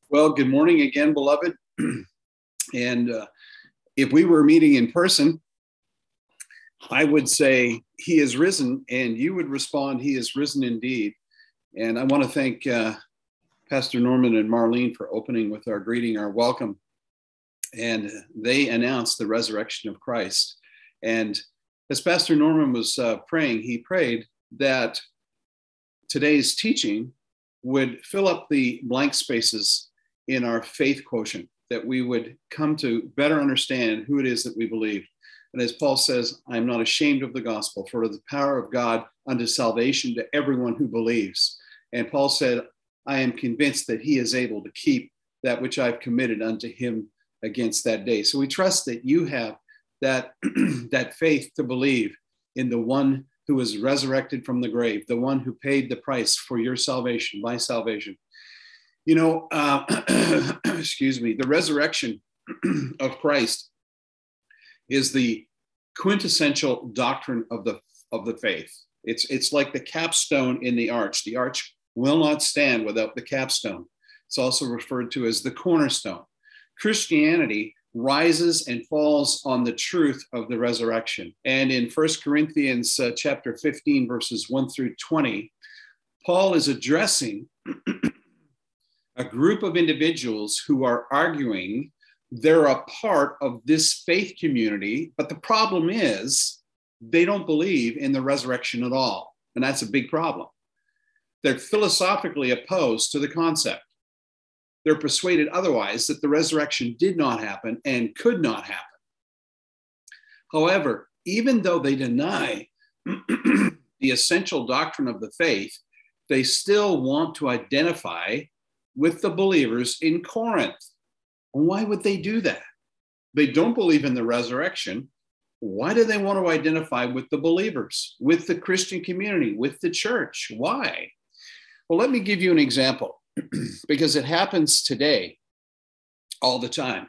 Well, good morning again, beloved. and if we were meeting in person, I would say he is risen, and you would respond, he is risen indeed. And I want to thank Pastor Norman and Marlene for opening with our greeting, our welcome. And they announced the resurrection of Christ. And as Pastor Norman was praying, he prayed that today's teaching would fill up the blank spaces in our faith quotient, that we would come to better understand who it is that we believe. And as Paul says, I am not ashamed of the gospel, for it is the power of God unto salvation to everyone who believes. And Paul said, I am convinced that he is able to keep that which I've committed unto him against that day. So we trust that you have that, that faith to believe in the one who was resurrected from the grave, the one who paid the price for your salvation, my salvation. You know, excuse me, the resurrection of Christ is the quintessential doctrine of the faith. It's like the capstone in the arch. The arch will not stand without the capstone. It's also referred to as the cornerstone. Christianity rises and falls on the truth of the resurrection. And in 1 Corinthians chapter 15, verses 1 through 20, Paul is addressing a group of individuals who are arguing they're a part of this faith community, but the problem is they don't believe in the resurrection at all. And that's a big problem. They're philosophically opposed to the concept. They're persuaded otherwise, that the resurrection did not happen and could not happen. However, even though they deny the essential doctrine of the faith, they still want to identify with the believers in Corinth. Why would they do that? They don't believe in the resurrection. Why do they want to identify with the believers, with the Christian community, with the church? Why? Well, let me give you an example, because it happens today all the time.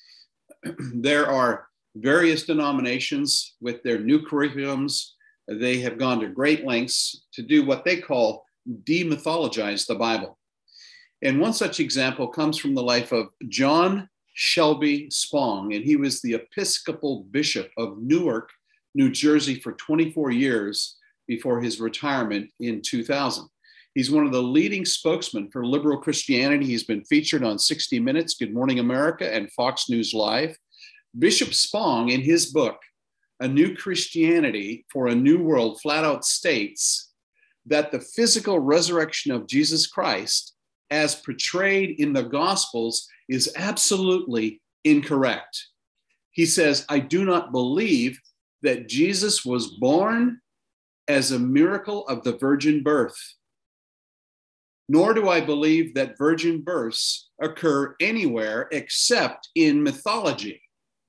There are various denominations with their new curriculums. They have gone to great lengths to do what they call demythologize the Bible. And one such example comes from the life of John Shelby Spong, and he was the Episcopal Bishop of Newark, New Jersey for 24 years before his retirement in 2000. He's one of the leading spokesmen for liberal Christianity. He's been featured on 60 Minutes, Good Morning America, and Fox News Live. Bishop Spong, in his book, A New Christianity for a New World, flat out states that the physical resurrection of Jesus Christ, as portrayed in the Gospels, is absolutely incorrect. He says, I do not believe that Jesus was born as a miracle of the virgin birth, nor do I believe that virgin births occur anywhere except in mythology.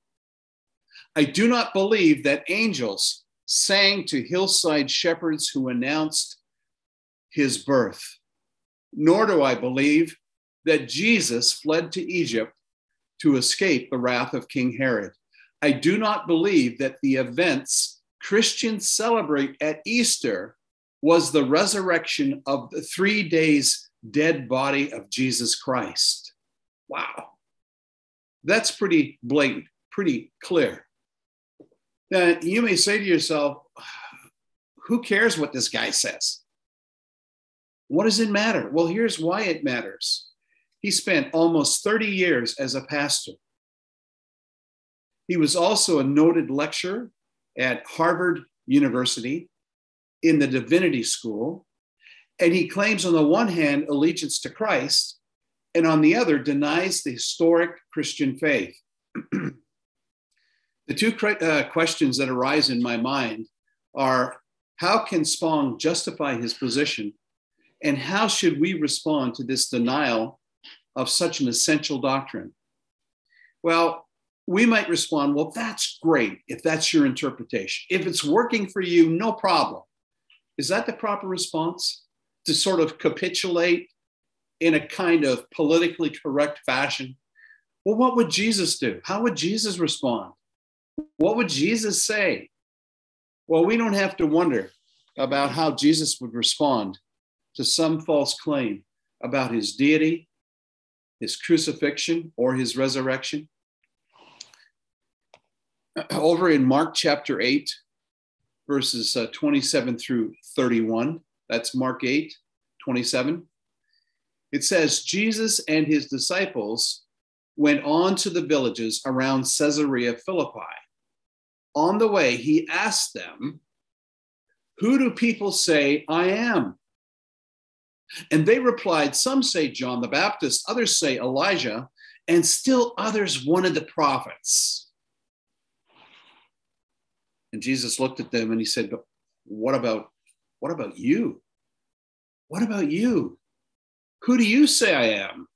I do not believe that angels sang to hillside shepherds who announced his birth, nor do I believe that Jesus fled to Egypt to escape the wrath of King Herod. I do not believe that the events Christians celebrate at Easter was the resurrection of the 3 days dead body of Jesus Christ. Wow. That's pretty blatant, pretty clear. Now, you may say to yourself, who cares what this guy says? What does it matter? Well, here's why it matters. He spent almost 30 years as a pastor. He was also a noted lecturer at Harvard University in the Divinity School. And he claims on the one hand allegiance to Christ, and on the other denies the historic Christian faith. The two questions that arise in my mind are, how can Spong justify his position? And how should we respond to this denial of such an essential doctrine? Well, we might respond, well, that's great if that's your interpretation. If it's working for you, no problem. Is that the proper response? To sort of capitulate in a kind of politically correct fashion? Well, what would Jesus do? How would Jesus respond? What would Jesus say? Well, we don't have to wonder about how Jesus would respond to some false claim about his deity his crucifixion or his resurrection. Over in Mark chapter 8, verses 27 through 31, that's Mark 8, 27. It says, Jesus and his disciples went on to the villages around Caesarea Philippi. On the way, he asked them, "Who do people say I am?" And they replied, "Some say John the Baptist, others say Elijah, and still others one of the prophets." And Jesus looked at them and he said, "But what about you? What about you? Who do you say I am?"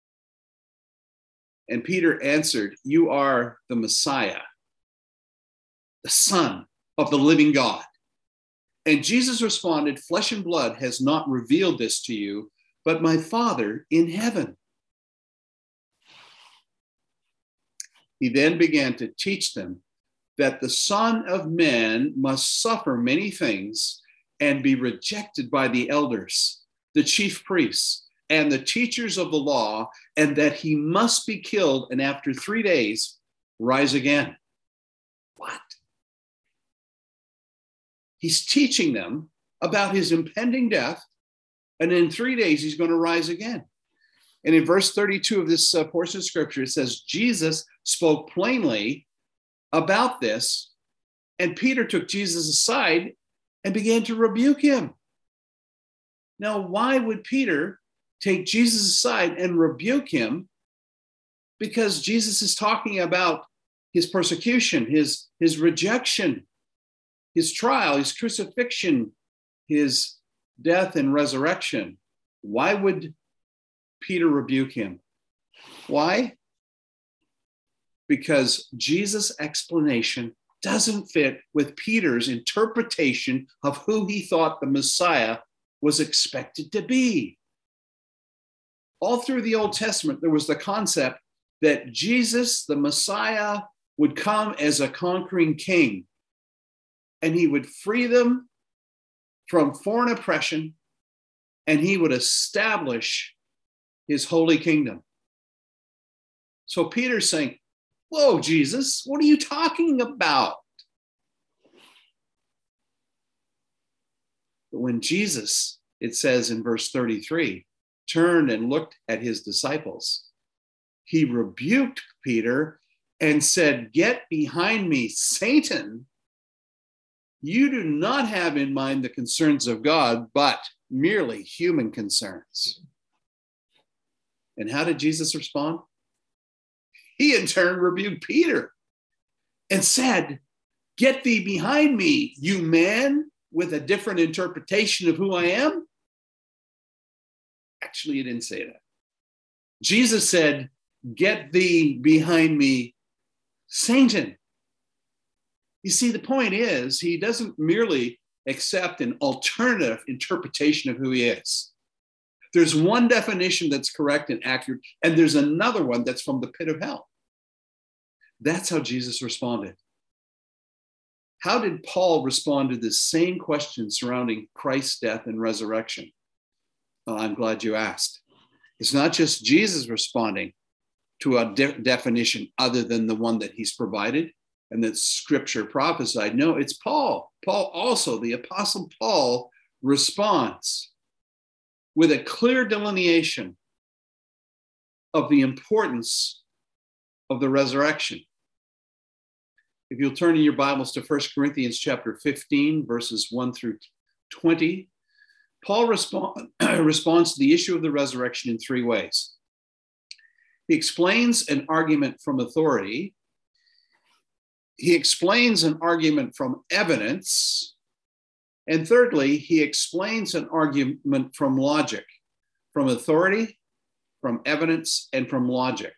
And Peter answered, "You are the Messiah, the Son of the living God." And Jesus responded, "Flesh and blood has not revealed this to you, but my Father in heaven." He then began to teach them that the Son of Man must suffer many things and be rejected by the elders, the chief priests, and the teachers of the law, and that he must be killed and after 3 days rise again. What? He's teaching them about his impending death, and in 3 days he's going to rise again. And in verse 32 of this portion of scripture, it says, Jesus spoke plainly about this, and Peter took Jesus aside and began to rebuke him. Now, why would Peter take Jesus aside and rebuke him? Because Jesus is talking about his persecution, his rejection, his trial, his crucifixion, his death and resurrection. Why would Peter rebuke him? Why? Because Jesus' explanation doesn't fit with Peter's interpretation of who he thought the Messiah was expected to be. All through the Old Testament, there was the concept that Jesus, the Messiah, would come as a conquering king, and he would free them from foreign oppression, and he would establish his holy kingdom. So Peter's saying, "Whoa, Jesus, what are you talking about?" But when Jesus, it says in verse 33, turned and looked at his disciples, he rebuked Peter and said, "Get behind me, Satan. You do not have in mind the concerns of God, but merely human concerns." And how did Jesus respond? He in turn rebuked Peter and said, "Get thee behind me, you man with a different interpretation of who I am." Actually, he didn't say that. Jesus said, "Get thee behind me, Satan." You see, the point is, he doesn't merely accept an alternative interpretation of who he is. There's one definition that's correct and accurate, and there's another one that's from the pit of hell. That's how Jesus responded. How did Paul respond to this same question surrounding Christ's death and resurrection? Well, I'm glad you asked. It's not just Jesus responding to a definition other than the one that he's provided and that scripture prophesied. No, it's Paul. Paul also, the apostle Paul, responds with a clear delineation of the importance of the resurrection. If you'll turn in your Bibles to 1 Corinthians chapter 15, verses 1 through 20, Paul responds to the issue of the resurrection in 3 ways. He explains an argument from authority. He explains an argument from evidence. And thirdly, he explains an argument from logic, from authority, from evidence, and from logic.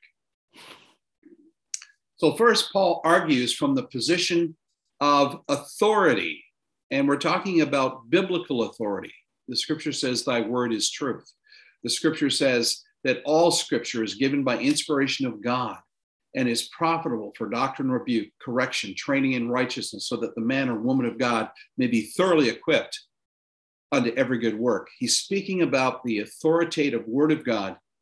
So first, Paul argues from the position of authority, and we're talking about biblical authority. The scripture says, "Thy word is truth." The scripture says that all scripture is given by inspiration of God and is profitable for doctrine, rebuke, correction, training in righteousness, so that the man or woman of God may be thoroughly equipped unto every good work. He's speaking about the authoritative word of God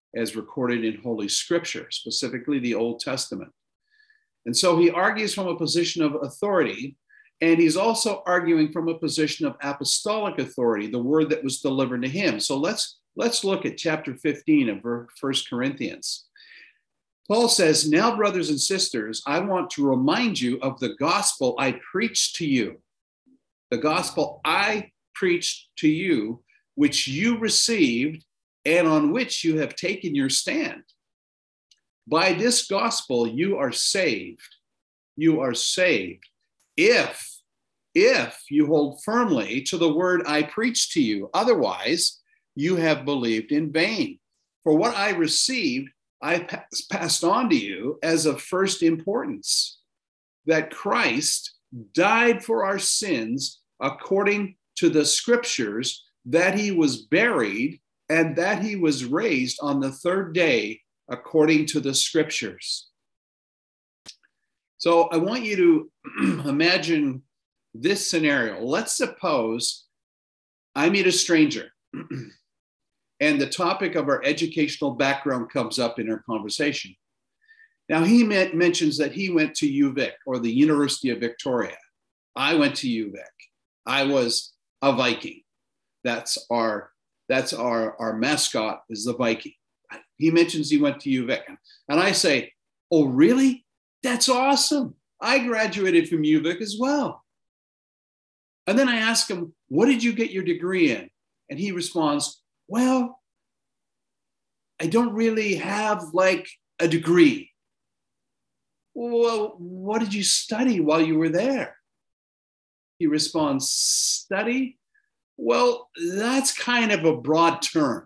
as recorded in Holy Scripture, specifically the Old Testament. And so he argues from a position of authority, and he's also arguing from a position of apostolic authority, the word that was delivered to him. So let's look at chapter 15 of 1 Corinthians. Paul says, "Now, brothers and sisters, I want to remind you of the gospel I preached to you. The gospel I preached to you, which you received and on which you have taken your stand. By this gospel, you are saved. You are saved if you hold firmly to the word I preached to you. Otherwise, you have believed in vain. For what I received, I passed on to you as of first importance, that Christ died for our sins according to the scriptures, that he was buried, and that he was raised on the third day according to the scriptures." So I want you to imagine this scenario. Let's suppose I meet a stranger and the topic of our educational background comes up in our conversation. Now, he mentions that he went to UVic, or the University of Victoria. I went to UVic. I was a Viking. That's our mascot is the Viking. He mentions he went to UVic. And I say, "Oh, really? That's awesome. I graduated from UVic as well." And then I ask him, "What did you get your degree in?" And he responds, "Well, I don't really have like a degree." "Well, what did you study while you were there?" He responds, "Study? Well, that's kind of a broad term."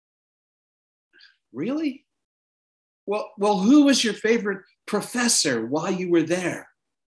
"Really? Well, who was your favorite professor while you were there?"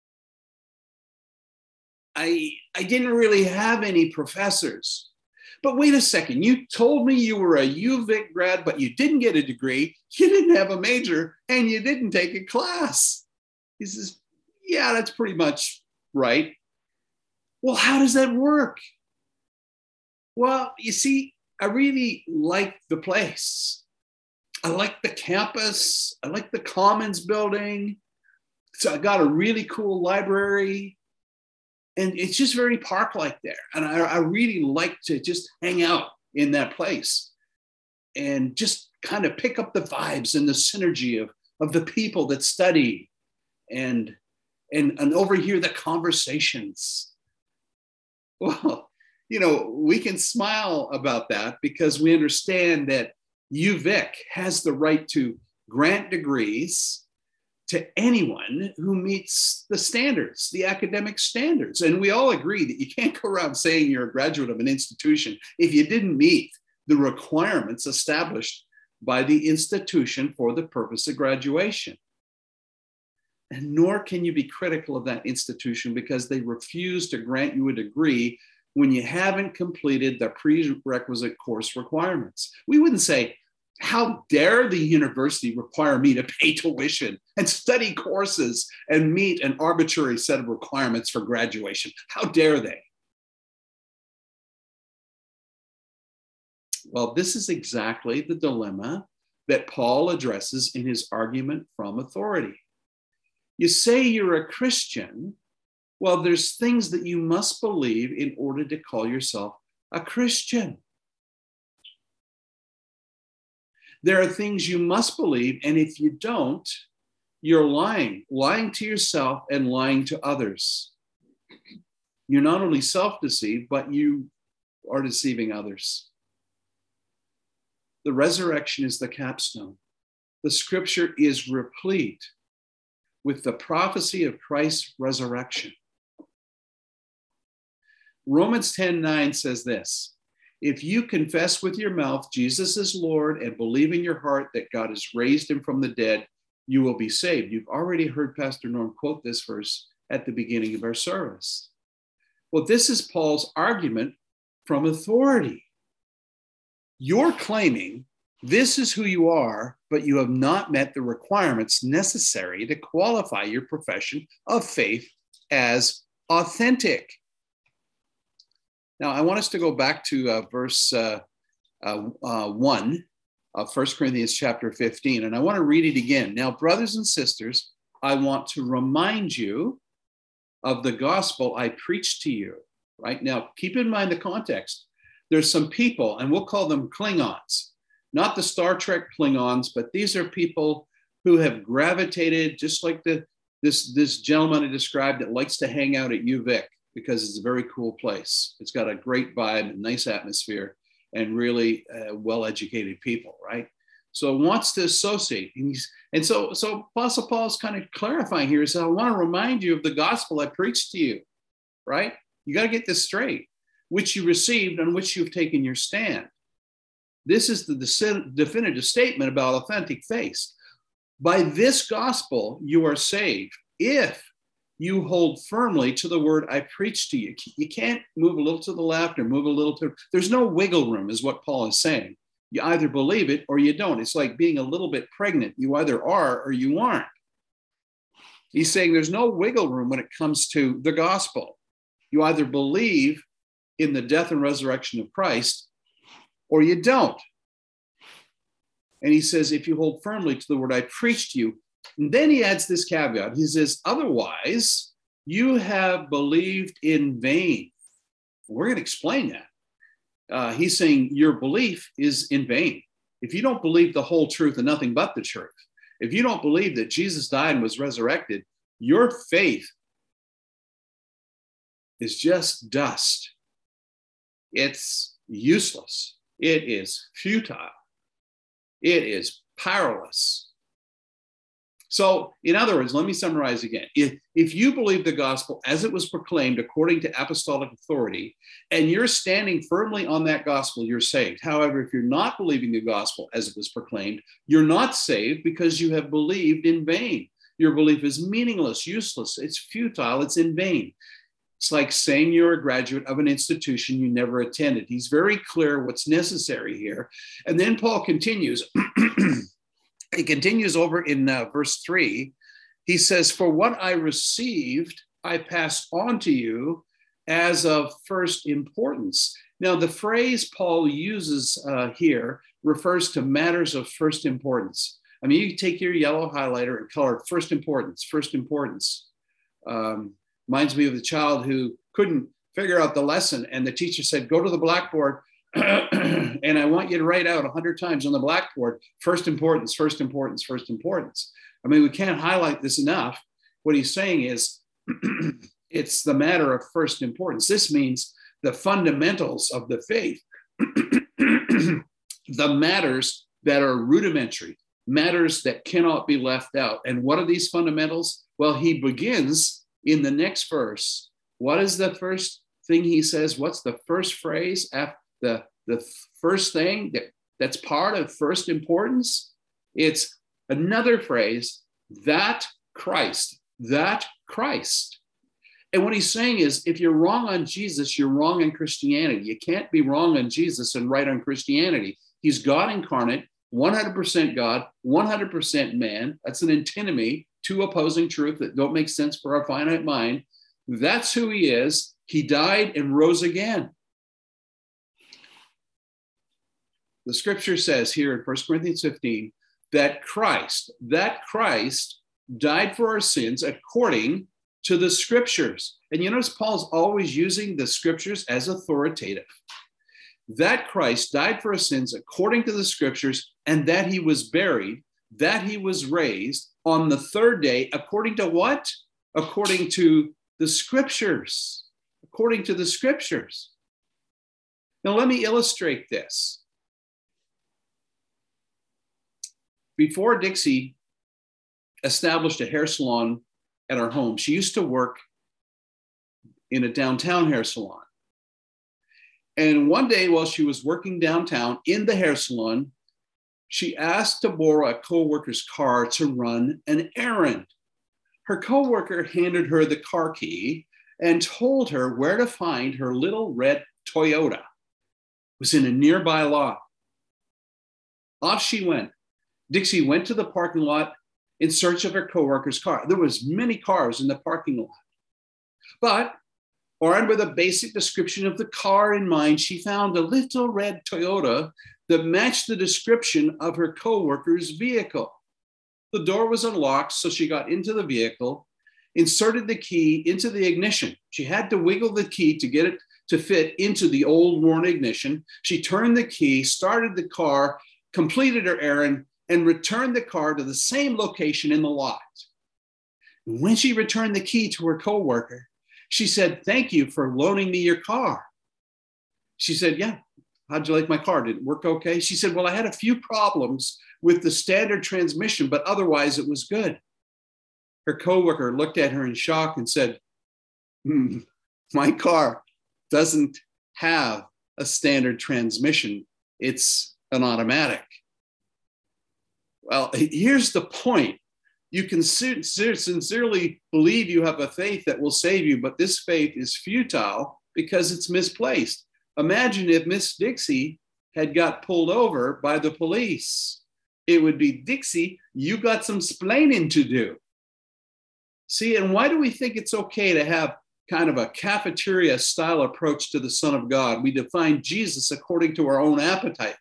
I didn't really have any professors." "But wait a second, you told me you were a UVic grad, but you didn't get a degree, you didn't have a major, and you didn't take a class." He says, "Yeah, that's pretty much right." "Well, how does that work?" "Well, you see, I really like the place. I like the campus. I like the Commons building. So I got a really cool library. And it's just very park-like there. And I really like to just hang out in that place and just kind of pick up the vibes and the synergy of the people that study and overhear the conversations." Well, we can smile about that because we understand that UVic has the right to grant degrees to anyone who meets the standards, the academic standards. And we all agree that you can't go around saying you're a graduate of an institution if you didn't meet the requirements established by the institution for the purpose of graduation. And nor can you be critical of that institution because they refuse to grant you a degree when you haven't completed the prerequisite course requirements. We wouldn't say, "How dare the university require me to pay tuition and study courses and meet an arbitrary set of requirements for graduation? How dare they?" Well, this is exactly the dilemma that Paul addresses in his argument from authority. You say you're a Christian. Well, there's things that you must believe in order to call yourself a Christian. There are things you must believe, and if you don't, you're lying to yourself and lying to others. You're not only self-deceived, but you are deceiving others. The resurrection is the capstone. The scripture is replete with the prophecy of Christ's resurrection. Romans 10:9 says this: "If you confess with your mouth Jesus is Lord and believe in your heart that God has raised him from the dead, you will be saved." You've already heard Pastor Norm quote this verse at the beginning of our service. Well, this is Paul's argument from authority. You're claiming this is who you are, but you have not met the requirements necessary to qualify your profession of faith as authentic. Now, I want us to go back to verse 1 of 1 Corinthians chapter 15. And I want to read it again. Now, brothers and sisters, I want to remind you of the gospel I preached to you. Right now, keep in mind the context. There's some people, and we'll call them Klingons, not the Star Trek Klingons, but these are people who have gravitated, just like this gentleman I described that likes to hang out at UVic because it's a very cool place. It's got a great vibe, a nice atmosphere, and really well-educated people, right? So wants to associate. And so Apostle Paul is kind of clarifying here. He said, I want to remind you of the gospel I preached to you, right? You got to get this straight, which you received, on which you've taken your stand. This is the definitive statement about authentic faith. By this gospel, you are saved if you hold firmly to the word I preached to you. You can't move a little to the left or move a little to, there's no wiggle room is what Paul is saying. You either believe it or you don't. It's like being a little bit pregnant. You either are or you aren't. He's saying there's no wiggle room when it comes to the gospel. You either believe in the death and resurrection of Christ or you don't. And he says, if you hold firmly to the word I preached to you, and then he adds this caveat. He says, otherwise, you have believed in vain. We're going to explain that. He's saying your belief is in vain. If you don't believe the whole truth and nothing but the truth, if you don't believe that Jesus died and was resurrected, your faith is just dust. It's useless. It is futile. It is powerless. So, in other words, let me summarize again. If you believe the gospel as it was proclaimed according to apostolic authority, and you're standing firmly on that gospel, you're saved. However, if you're not believing the gospel as it was proclaimed, you're not saved because you have believed in vain. Your belief is meaningless, useless, it's futile, it's in vain. It's like saying you're a graduate of an institution you never attended. He's very clear what's necessary here. And then Paul continues. He continues over in verse 3. He says, for what I received, I passed on to you as of first importance. Now, the phrase Paul uses here refers to matters of first importance. I mean, you take your yellow highlighter and color first importance, first importance. Reminds me of the child who couldn't figure out the lesson, and the teacher said, go to the blackboard, and I want you to write out 100 times on the blackboard, first importance, first importance, first importance. I mean, we can't highlight this enough. What he's saying is it's the matter of first importance. This means the fundamentals of the faith, the matters that are rudimentary, matters that cannot be left out. And what are these fundamentals? Well, he begins in the next verse. What is the first thing he says? What's the first phrase after the first thing that's part of first importance? It's another phrase, that Christ. And what he's saying is, if you're wrong on Jesus, you're wrong on Christianity. You can't be wrong on Jesus and right on Christianity. He's God incarnate, 100% God, 100% man. That's an antinomy, two opposing truths that don't make sense for our finite mind. That's who he is. He died and rose again. The scripture says here in 1 Corinthians 15 that Christ died for our sins according to the scriptures. And you notice Paul's always using the scriptures as authoritative. That Christ died for our sins according to the scriptures, and that he was buried, that he was raised on the third day, according to what? According to the scriptures. According to the scriptures. Now, let me illustrate this. Before Dixie established a hair salon at our home, she used to work in a downtown hair salon. And one day while she was working downtown in the hair salon, she asked to borrow a coworker's car to run an errand. Her coworker handed her the car key and told her where to find her little red Toyota. It was in a nearby lot. Off she went. Dixie went to the parking lot in search of her coworker's car. There was many cars in the parking lot. But armed with a basic description of the car in mind, she found a little red Toyota that matched the description of her co-worker's vehicle. The door was unlocked, so she got into the vehicle, inserted the key into the ignition. She had to wiggle the key to get it to fit into the old worn ignition. She turned the key, started the car, completed her errand, and returned the car to the same location in the lot. When she returned the key to her coworker, she said, "Thank you for loaning me your car." She said, "Yeah, how'd you like my car? Did it work okay?" She said, "Well, I had a few problems with the standard transmission, but otherwise it was good." Her coworker looked at her in shock and said, "My car doesn't have a standard transmission. It's an automatic." Well, here's the point. You can sincerely believe you have a faith that will save you, but this faith is futile because it's misplaced. Imagine if Miss Dixie had got pulled over by the police. It would be, "Dixie, you got some splaining to do." See, and why do we think it's okay to have kind of a cafeteria style approach to the Son of God? We define Jesus according to our own appetite.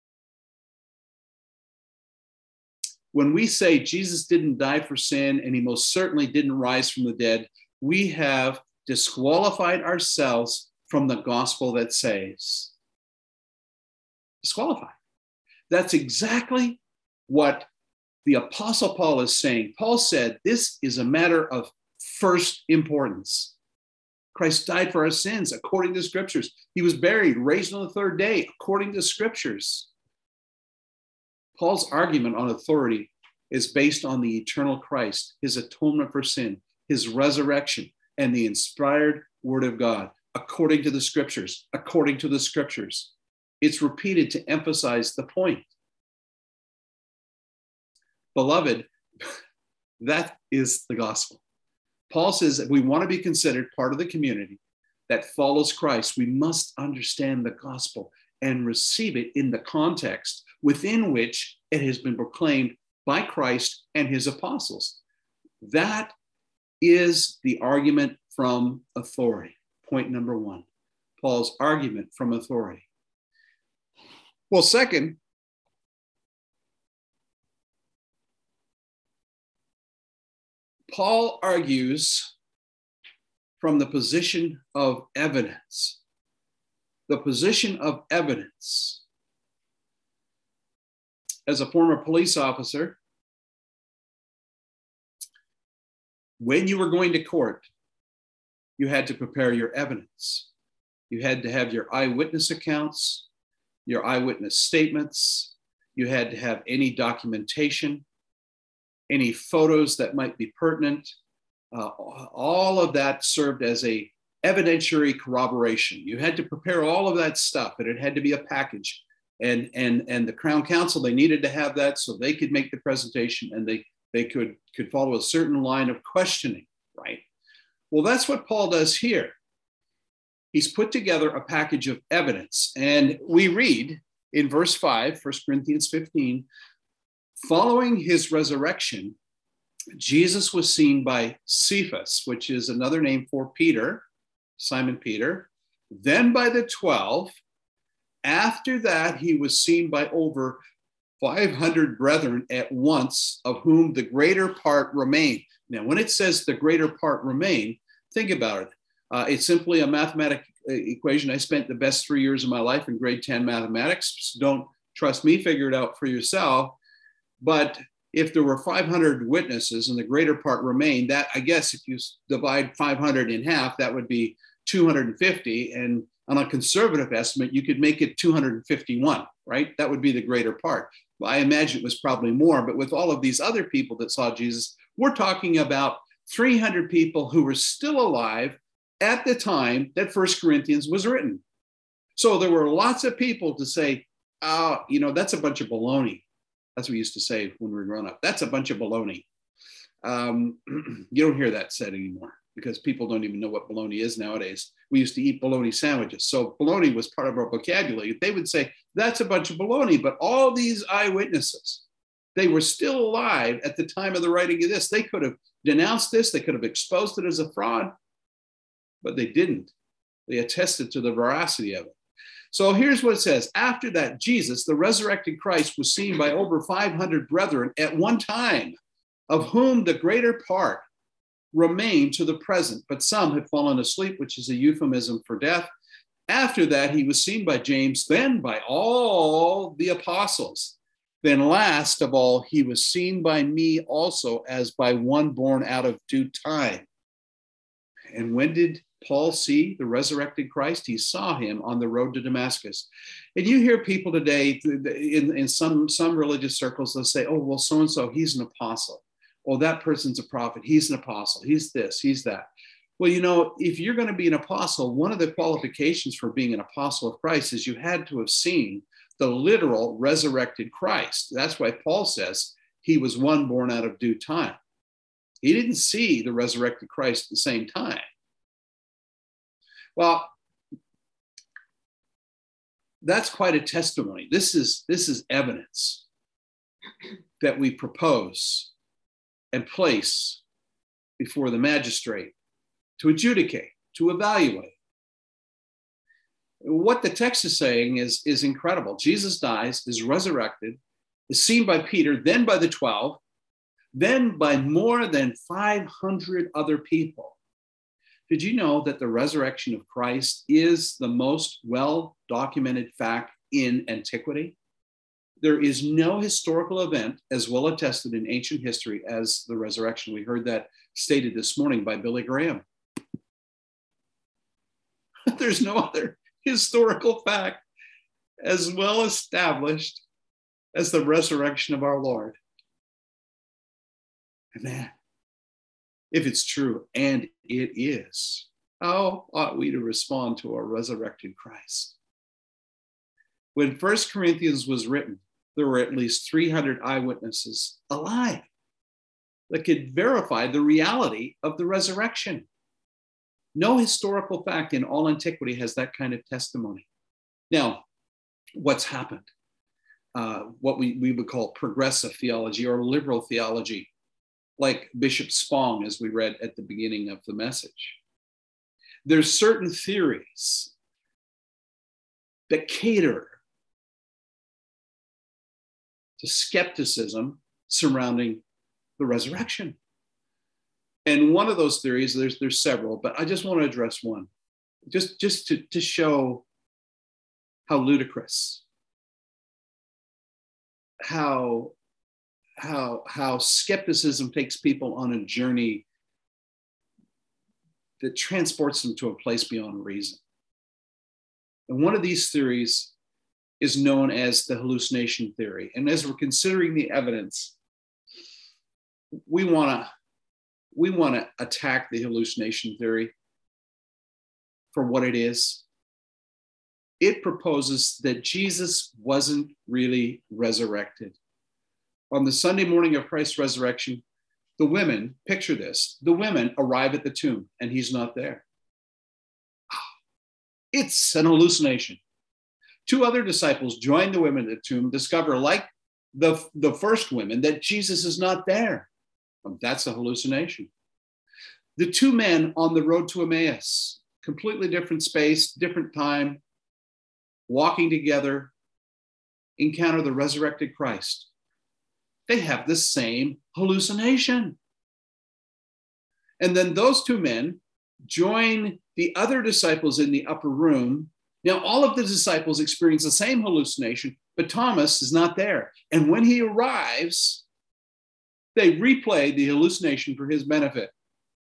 When we say Jesus didn't die for sin and he most certainly didn't rise from the dead, we have disqualified ourselves from the gospel that saves. Disqualified. That's exactly what the Apostle Paul is saying. Paul said, this is a matter of first importance. Christ died for our sins according to scriptures. He was buried, raised on the third day according to scriptures. Paul's argument on authority is based on the eternal Christ, his atonement for sin, his resurrection, and the inspired word of God, according to the scriptures, according to the scriptures. It's repeated to emphasize the point. Beloved, that is the gospel. Paul says if we want to be considered part of the community that follows Christ, we must understand the gospel and receive it in the context within which it has been proclaimed by Christ and his apostles. That is the argument from authority. Point number one, Paul's argument from authority. Well, second, Paul argues from the position of evidence. The position of evidence. As a former police officer, when you were going to court, you had to prepare your evidence. You had to have your eyewitness accounts, your eyewitness statements. You had to have any documentation, any photos that might be pertinent. All of that served as a evidentiary corroboration. You had to prepare all of that stuff, and it had to be a package. And the Crown Counsel, they needed to have that so they could make the presentation and they could follow a certain line of questioning, right? Well, that's what Paul does here. He's put together a package of evidence. And we read in verse 5, 1 Corinthians 15, following his resurrection, Jesus was seen by Cephas, which is another name for Peter, Simon Peter, then by the 12. After that, he was seen by over 500 brethren at once, of whom the greater part remain. Now, when it says the greater part remain, think about it. It's simply a mathematical equation. I spent the best 3 years of my life in grade 10 mathematics. So don't trust me, figure it out for yourself. But if there were 500 witnesses and the greater part remained, that, I guess, if you divide 500 in half, that would be 250. And on a conservative estimate, you could make it 251, right? That would be the greater part. Well, I imagine it was probably more, but with all of these other people that saw Jesus, we're talking about 300 people who were still alive at the time that 1 Corinthians was written. So there were lots of people to say, that's a bunch of baloney. That's what we used to say when we were growing up. That's a bunch of baloney. You don't hear that said anymore because people don't even know what baloney is nowadays. We used to eat bologna sandwiches. So bologna was part of our vocabulary. They would say, that's a bunch of baloney. But all these eyewitnesses, they were still alive at the time of the writing of this. They could have denounced this. They could have exposed it as a fraud, but they didn't. They attested to the veracity of it. So here's what it says. After that, Jesus, the resurrected Christ, was seen by over 500 brethren at one time, of whom the greater part remain to the present, but some have fallen asleep, which is a euphemism for death. After that, he was seen by James, then by all the apostles. Then last of all, he was seen by me also, as by one born out of due time. And when did Paul see the resurrected Christ? He saw him on the road to Damascus. And you hear people today in some religious circles, they'll say, oh, well, so-and-so, he's an apostle. Oh, that person's a prophet. He's an apostle. He's this, he's that. Well, you know, if you're going to be an apostle, one of the qualifications for being an apostle of Christ is you had to have seen the literal resurrected Christ. That's why Paul says he was one born out of due time. He didn't see the resurrected Christ at the same time. Well, that's quite a testimony. This is evidence that we propose and place before the magistrate to adjudicate, to evaluate. What the text is saying is incredible. Jesus dies, is resurrected, is seen by Peter, then by the 12, then by more than 500 other people. Did you know that the resurrection of Christ is the most well-documented fact in antiquity? There is no historical event as well attested in ancient history as the resurrection. We heard that stated this morning by Billy Graham. There's no other historical fact as well established as the resurrection of our Lord. And man, if it's true, and it is, how ought we to respond to our resurrected Christ? When 1 Corinthians was written, there were at least 300 eyewitnesses alive that could verify the reality of the resurrection. No historical fact in all antiquity has that kind of testimony. Now, what's happened? What we would call progressive theology or liberal theology, like Bishop Spong, as we read at the beginning of the message. There's certain theories that cater to skepticism surrounding the resurrection. And one of those theories, there's several, but I just want to address one, just to show how ludicrous, how skepticism takes people on a journey that transports them to a place beyond reason. And one of these theories is known as the hallucination theory. And as we're considering the evidence, we want to attack the hallucination theory for what it is. It proposes that Jesus wasn't really resurrected. On the Sunday morning of Christ's resurrection, the women, picture this, the women arrive at the tomb and he's not there. It's an hallucination. Two other disciples join the women at the tomb, discover, like the first women, that Jesus is not there. That's a hallucination. The two men on the road to Emmaus, completely different space, different time, walking together, encounter the resurrected Christ. They have the same hallucination. And then those two men join the other disciples in the upper room. Now, all of the disciples experience the same hallucination, but Thomas is not there. And when he arrives, they replay the hallucination for his benefit.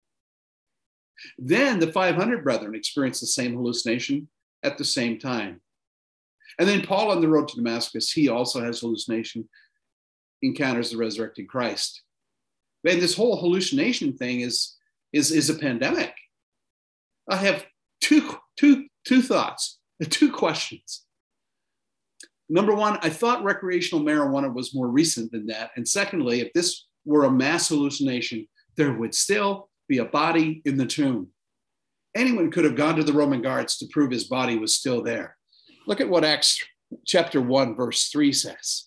Then the 500 brethren experience the same hallucination at the same time. And then Paul on the road to Damascus, he also has hallucination, encounters the resurrected Christ. And this whole hallucination thing is a pandemic. I have two thoughts, two questions. Number one, I thought recreational marijuana was more recent than that. And secondly, if this were a mass hallucination, there would still be a body in the tomb. Anyone could have gone to the Roman guards to prove his body was still there. Look at what Acts chapter 1, verse 3 says.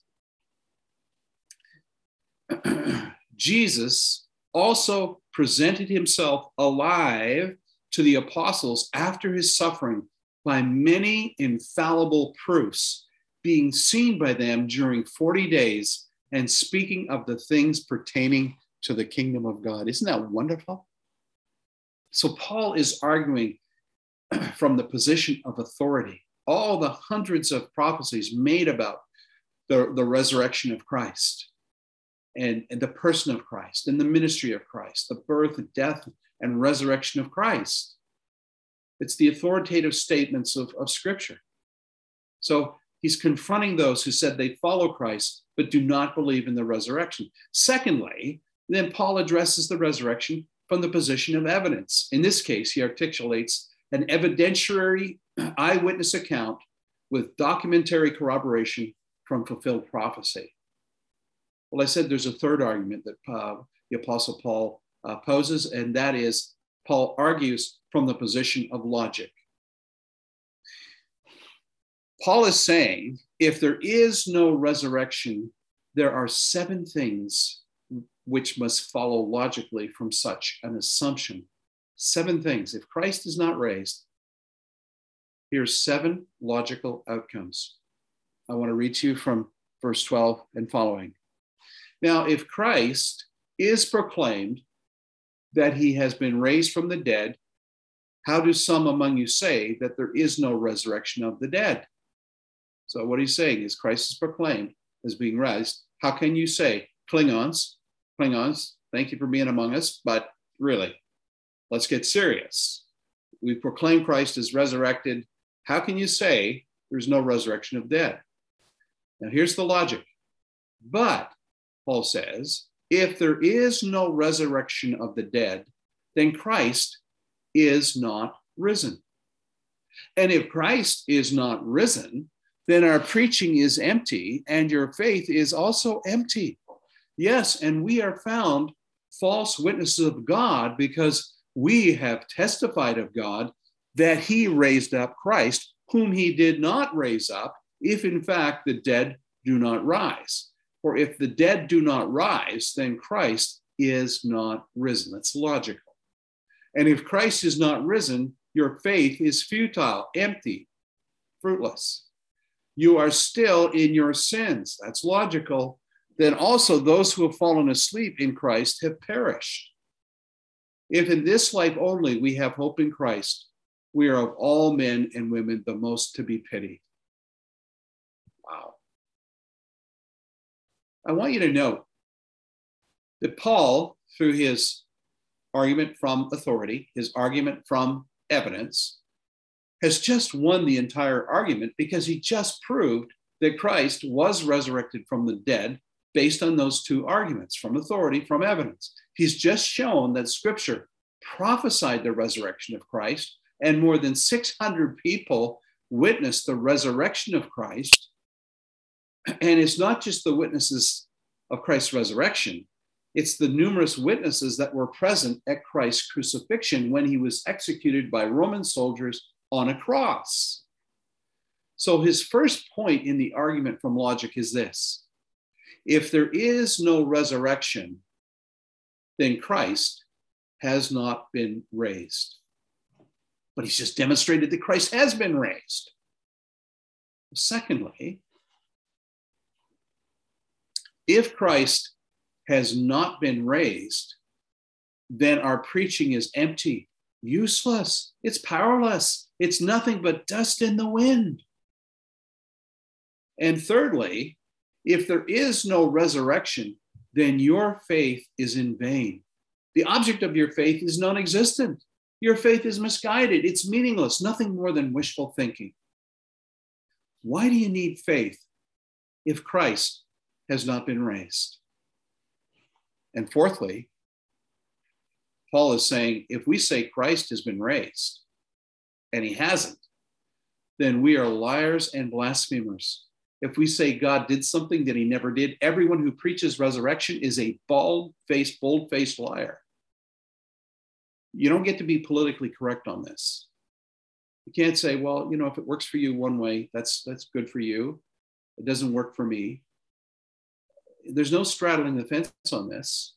Jesus also presented himself alive to the apostles after his suffering by many infallible proofs, being seen by them during 40 days, and speaking of the things pertaining to the kingdom of God. Isn't that wonderful? So Paul is arguing from the position of authority. All the hundreds of prophecies made about the resurrection of Christ and the person of Christ and the ministry of Christ, the birth, death, and resurrection of Christ. It's the authoritative statements of Scripture. So he's confronting those who said they follow Christ but do not believe in the resurrection. Secondly, then Paul addresses the resurrection from the position of evidence. In this case, he articulates an evidentiary eyewitness account with documentary corroboration from fulfilled prophecy. Well, I said there's a third argument that the Apostle Paul poses, and that is Paul argues from the position of logic. Paul is saying, if there is no resurrection, there are 7 things which must follow logically from such an assumption. 7 things. If Christ is not raised, here's 7 logical outcomes. I want to read to you from verse 12 and following. Now, if Christ is proclaimed that he has been raised from the dead, how do some among you say that there is no resurrection of the dead? So what he's saying is Christ is proclaimed as being raised. How can you say, Klingons, thank you for being among us, but really, let's get serious. We proclaim Christ as resurrected. How can you say there's no resurrection of dead? Now here's the logic. But, Paul says, if there is no resurrection of the dead, then Christ is not risen. And if Christ is not risen, then our preaching is empty and your faith is also empty. Yes, and we are found false witnesses of God because we have testified of God that he raised up Christ, whom he did not raise up, if in fact the dead do not rise. For if the dead do not rise, then Christ is not risen. That's logical. And if Christ is not risen, your faith is futile, empty, fruitless. You are still in your sins. That's logical. Then also those who have fallen asleep in Christ have perished. If in this life only we have hope in Christ, we are of all men and women the most to be pitied. Wow. I want you to note that Paul, through his argument from authority, his argument from evidence, has just won the entire argument because he just proved that Christ was resurrected from the dead based on those 2 arguments, from authority, from evidence. He's just shown that Scripture prophesied the resurrection of Christ, and more than 600 people witnessed the resurrection of Christ. And it's not just the witnesses of Christ's resurrection, it's the numerous witnesses that were present at Christ's crucifixion when he was executed by Roman soldiers on a cross. So his first point in the argument from logic is this: if there is no resurrection, then Christ has not been raised. But he's just demonstrated that Christ has been raised. Secondly, if Christ has not been raised, then our preaching is empty, useless, it's powerless, it's nothing but dust in the wind. And thirdly, if there is no resurrection, then your faith is in vain. The object of your faith is non-existent. Your faith is misguided. It's meaningless, nothing more than wishful thinking. Why do you need faith if Christ has not been raised? And fourthly, Paul is saying, if we say Christ has been raised and he hasn't, then we are liars and blasphemers. If we say God did something that he never did, everyone who preaches resurrection is a bold-faced liar. You don't get to be politically correct on this. You can't say, well, if it works for you one way, that's good for you. It doesn't work for me. There's no straddling the fence on this.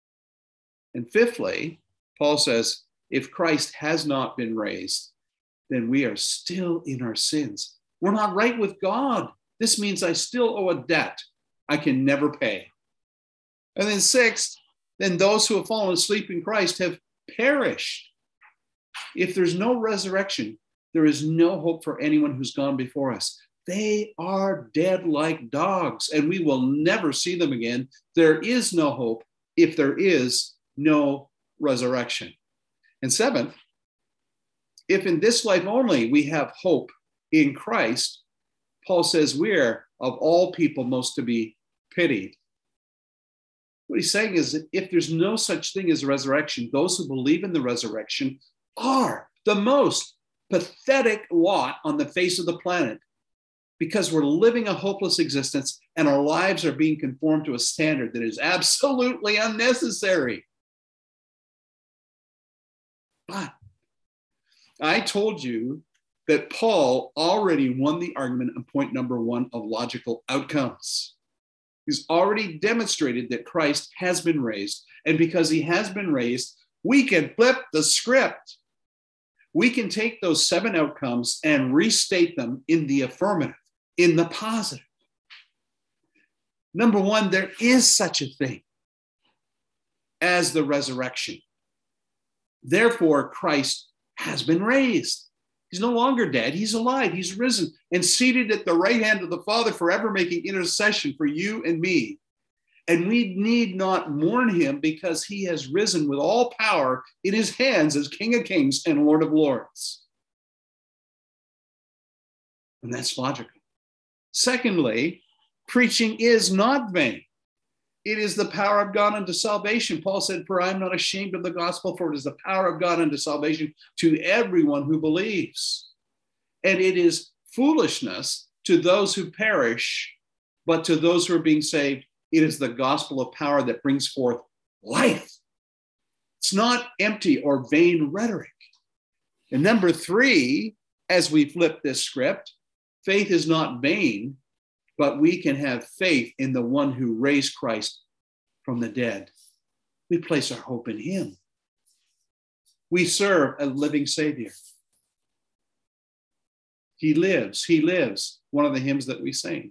And fifthly, Paul says, if Christ has not been raised, then we are still in our sins. We're not right with God. This means I still owe a debt I can never pay. And then sixth, then those who have fallen asleep in Christ have perished. If there's no resurrection, there is no hope for anyone who's gone before us. They are dead like dogs, and we will never see them again. There is no hope if there is no resurrection. And seventh, if in this life only we have hope in Christ, Paul says we're of all people most to be pitied. What he's saying is that if there's no such thing as resurrection, those who believe in the resurrection are the most pathetic lot on the face of the planet, because we're living a hopeless existence and our lives are being conformed to a standard that is absolutely unnecessary. But I told you that Paul already won the argument on point number one of logical outcomes. He's already demonstrated that Christ has been raised. And because he has been raised, we can flip the script. We can take those 7 outcomes and restate them in the affirmative, in the positive. Number one, there is such a thing as the resurrection. Therefore, Christ has been raised. He's no longer dead. He's alive. He's risen and seated at the right hand of the Father, forever making intercession for you and me. And we need not mourn him, because he has risen with all power in his hands as King of Kings and Lord of Lords. And that's logical. Secondly, preaching is not vain. It is the power of God unto salvation. Paul said, for I am not ashamed of the gospel, for it is the power of God unto salvation to everyone who believes. And it is foolishness to those who perish, but to those who are being saved, it is the gospel of power that brings forth life. It's not empty or vain rhetoric. And number 3, as we flip this script, faith is not vain, but we can have faith in the one who raised Christ from the dead. We place our hope in him. We serve a living Savior. He lives, one of the hymns that we sing.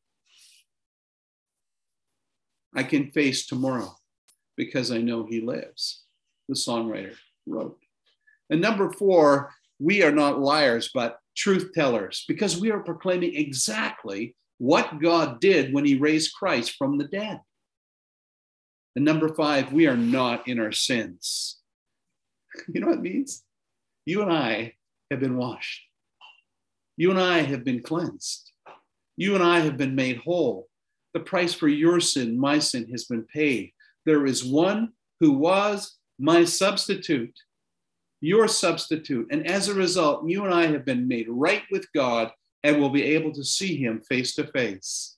I can face tomorrow because I know he lives, the songwriter wrote. And number 4, we are not liars, but truth tellers, because we are proclaiming exactly what God did when he raised Christ from the dead. And number 5, we are not in our sins. You know what it means? You and I have been washed. You and I have been cleansed. You and I have been made whole. The price for your sin, my sin, has been paid. There is one who was my substitute, your substitute. And as a result, you and I have been made right with God and will be able to see him face to face.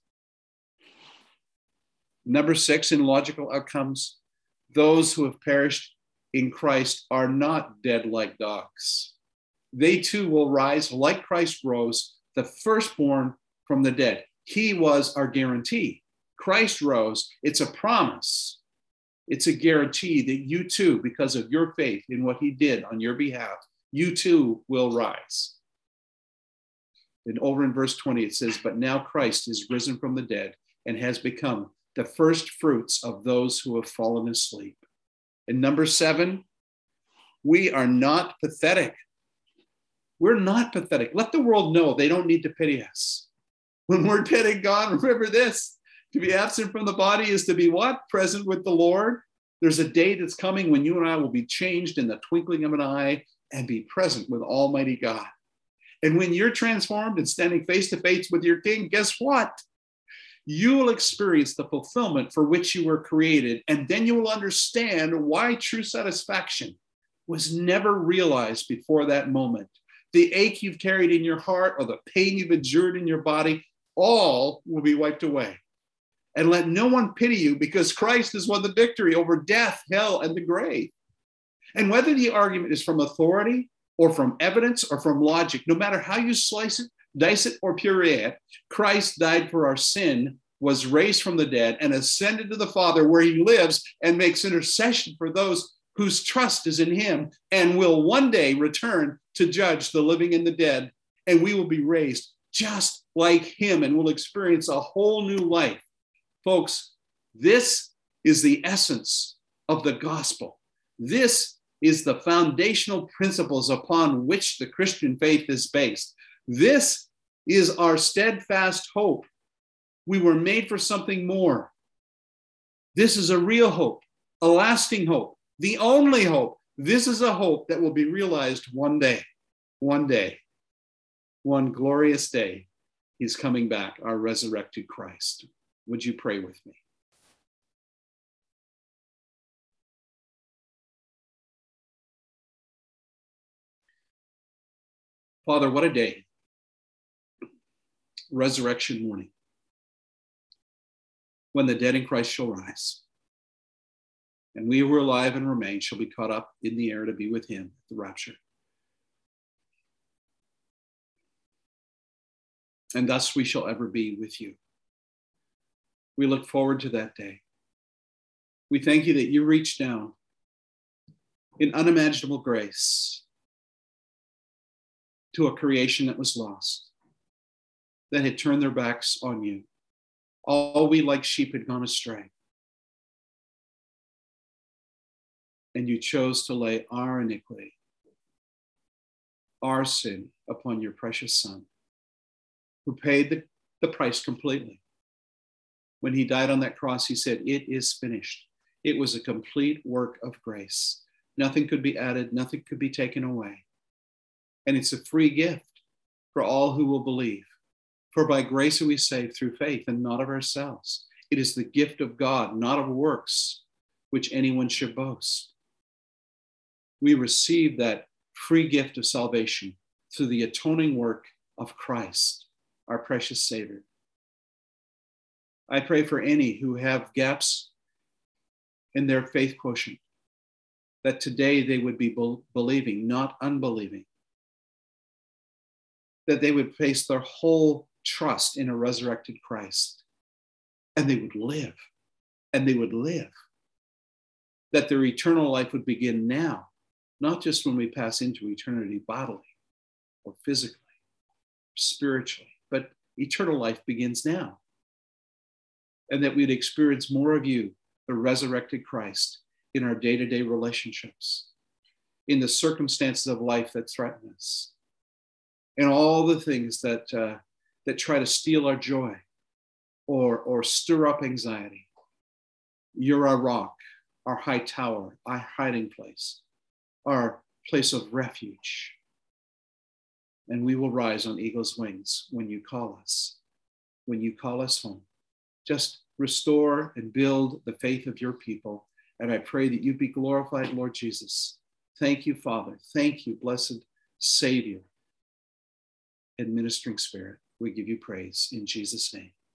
Number 6, in logical outcomes, those who have perished in Christ are not dead like dogs. They too will rise like Christ rose, the firstborn from the dead. He was our guarantee. Christ rose. It's a promise. It's a guarantee that you too, because of your faith in what he did on your behalf, you too will rise. And over in verse 20, it says, but now Christ is risen from the dead and has become the first fruits of those who have fallen asleep. And number 7, we are not pathetic. We're not pathetic. Let the world know they don't need to pity us. When we're dead in God, remember this: to be absent from the body is to be what? Present with the Lord. There's a day that's coming when you and I will be changed in the twinkling of an eye and be present with Almighty God. And when you're transformed and standing face to face with your King, guess what? You will experience the fulfillment for which you were created. And then you will understand why true satisfaction was never realized before that moment. The ache you've carried in your heart or the pain you've endured in your body, all will be wiped away. And let no one pity you, because Christ has won the victory over death, hell, and the grave. And whether the argument is from authority or from evidence or from logic, no matter how you slice it, dice it, or puree it, Christ died for our sin, was raised from the dead, and ascended to the Father, where he lives and makes intercession for those whose trust is in him and will one day return to judge the living and the dead. And we will be raised just like him and will experience a whole new life. Folks, this is the essence of the gospel. This is the foundational principles upon which the Christian faith is based. This is our steadfast hope. We were made for something more. This is a real hope, a lasting hope, the only hope. This is a hope that will be realized one day, one glorious day. He's coming back, our resurrected Christ. Would you pray with me? Father, what a day. Resurrection morning, when the dead in Christ shall rise, and we who are alive and remain shall be caught up in the air to be with him at the rapture. And thus we shall ever be with you. We look forward to that day. We thank you that you reached down in unimaginable grace to a creation that was lost, that had turned their backs on you. All we like sheep had gone astray. And you chose to lay our iniquity, our sin upon your precious Son, who paid the price completely. When he died on that cross, he said, "It is finished." It was a complete work of grace. Nothing could be added, nothing could be taken away. And it's a free gift for all who will believe. For by grace are we saved through faith, and not of ourselves. It is the gift of God, not of works, which anyone should boast. We receive that free gift of salvation through the atoning work of Christ, our precious Savior. I pray for any who have gaps in their faith quotient, that today they would be believing, not unbelieving, that they would place their whole trust in a resurrected Christ, and they would live, and they would live, that their eternal life would begin now, not just when we pass into eternity bodily or physically, or spiritually, but eternal life begins now. And that we'd experience more of you, the resurrected Christ, in our day-to-day relationships, in the circumstances of life that threaten us, and all the things that try to steal our joy or stir up anxiety. You're our rock, our high tower, our hiding place, our place of refuge. And we will rise on eagle's wings when you call us home. Just restore and build the faith of your people. And I pray that you be glorified, Lord Jesus. Thank you, Father. Thank you, blessed Savior and ministering Spirit. We give you praise in Jesus' name.